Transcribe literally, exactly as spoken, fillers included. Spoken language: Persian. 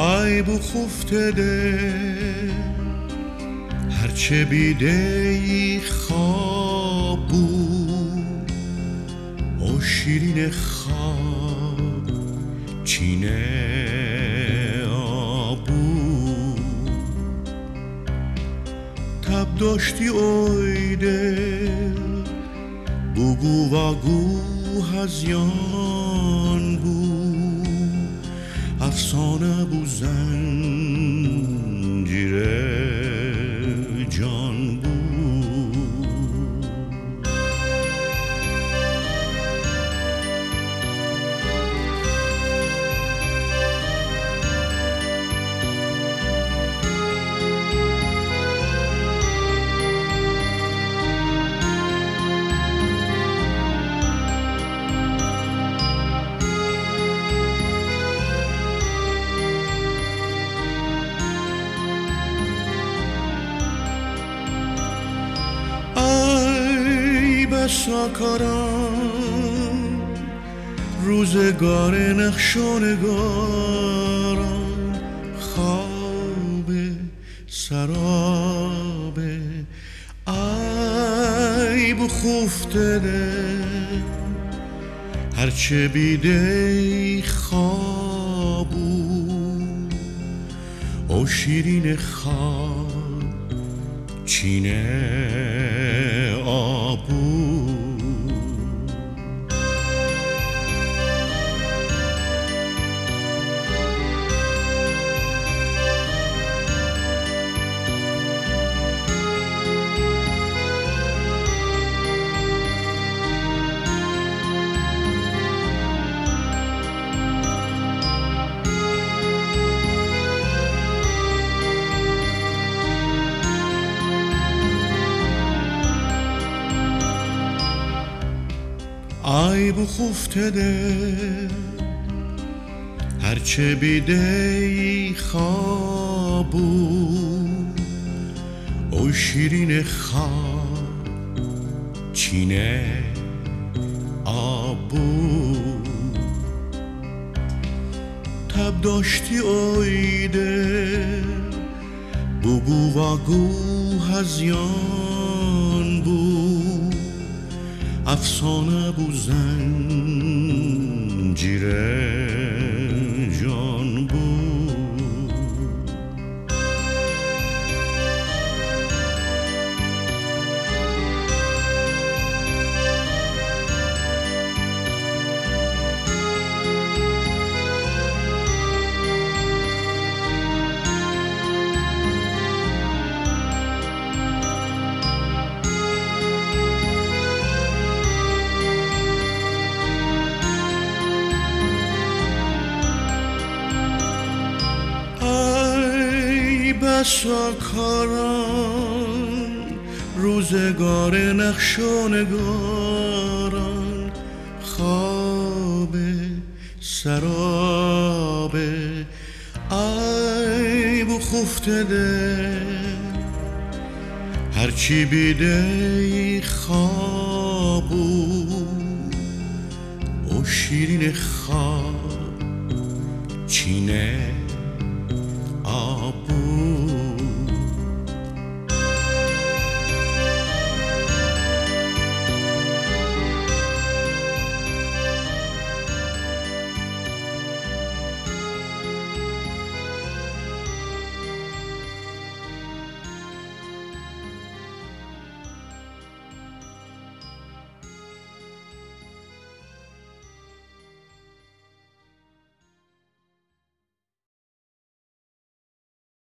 ای بو خفته ده هرچه بیده ای خواب بود او شیرین خواب چینه آب بود تب داشتی اوی دل بگو و گو هزیان بود افسانه بود زنجیر جان بود ساکاران روزگار نقش و نگاران خواب سراب ای بخفته ده هرچه بیده خواب او شیرین خواب چینه آبو ای بخفته ده هرچه بیده ای خواب او شیرین خواب چینه آب تب داشتی اوی دل بگو و گو هزیان بود افسانه بود زنجیر جان بود بسا کاران روزگار نقش و نگاران خواب سراب ای بخفته ده هرچی بیده ای خواب او شیرین خواب چینه آب